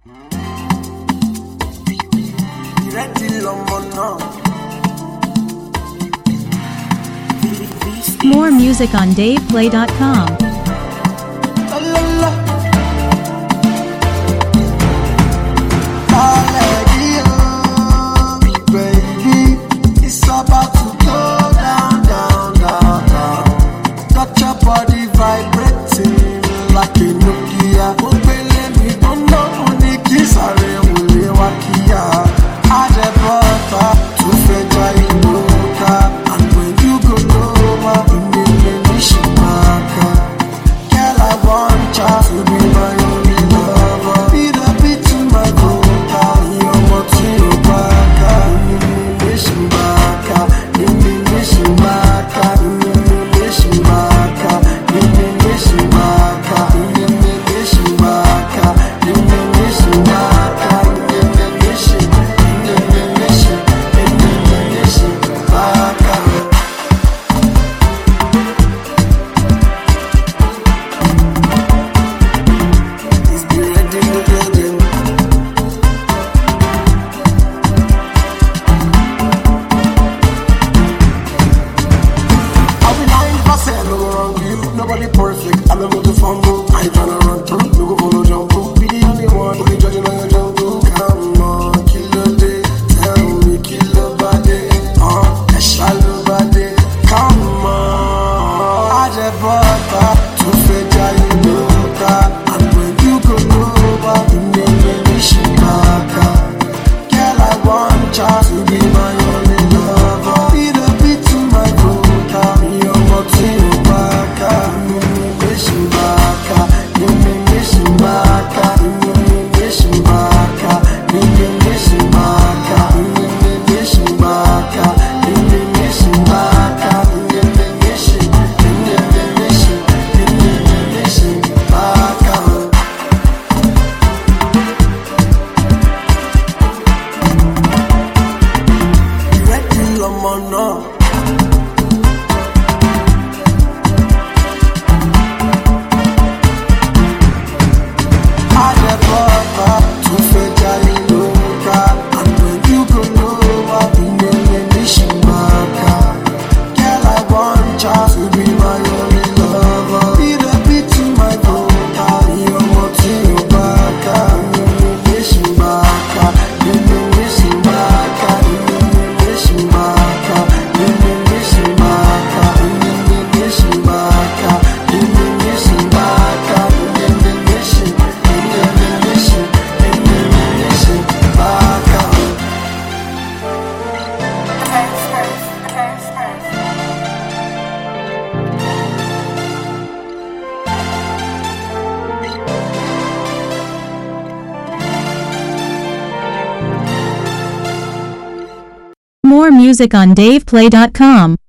More music on DavePlay.com. Nobody perfect, I don't know the fumble. I ain't tryna run through, no go follow jump. Be the only one, who be judging on your jungle. Come on, kill a day, tell me, kill a body. A shallow body, come on. I just brought up to fetch you know that. And when you go over, you make me shimaka. Girl, I want you to be my only lover. Be the beat to my vocal, you're what you More music on DavePlay.com.